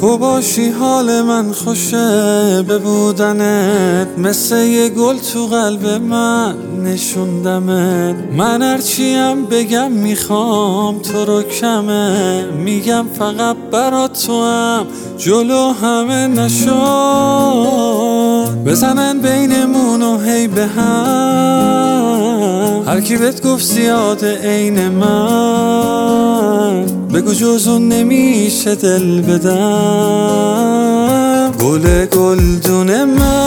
تو باشی حال من خوشه، به بودنت مثل یه گل تو قلب من نشوندمت. من هرچیم بگم میخوام تو رو کمه، میگم فقط برا تو هم جلو همه نشد. بزنن بینمون و هی به هم، هر کی بهت گفت زیاده عین من، بگو جز اون نمیشه دل بدم. گل گلدون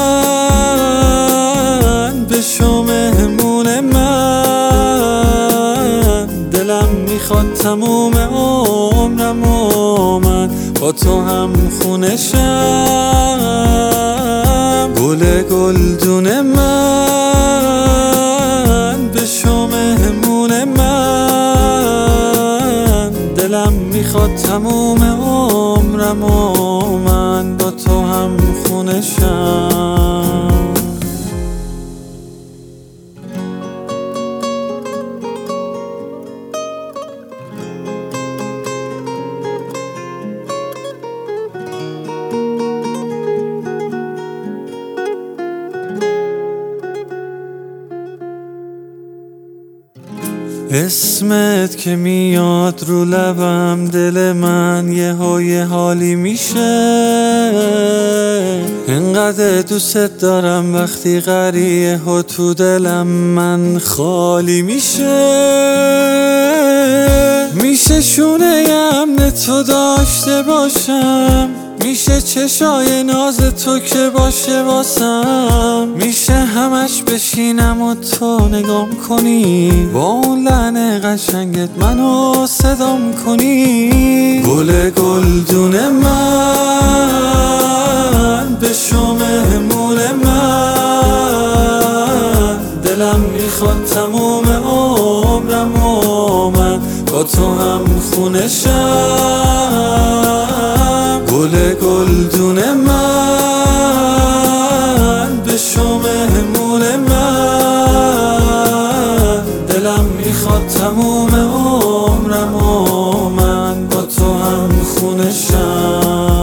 من، بشو مهمون من، دلم میخواد تموم عمرم و من با تو هم خونه شم. گل گلدون من، بشو مهمون من، دلم میخواد تموم عمرم و من با تو هم خونه شم. اسمت که میاد رو لبم، دل من یه حالی میشه. انقدر دوست دارم وقتی غریه ها تو دلم من خالی میشه. میشه شونه امن تو داشته باشم، میشه چشای ناز تو که باشه واسم، میشه همش بشینم و تو نگام کنی، با اون لحن قشنگت منو صدام کنی. گل گلدون من، بشو مهمون من، دلم میخواد تموم عمرم و من با تو هم خونه شم. گل گلدون من، بشو مهمون من، دلم میخواد تموم عمرم و من با تو هم خونه شم.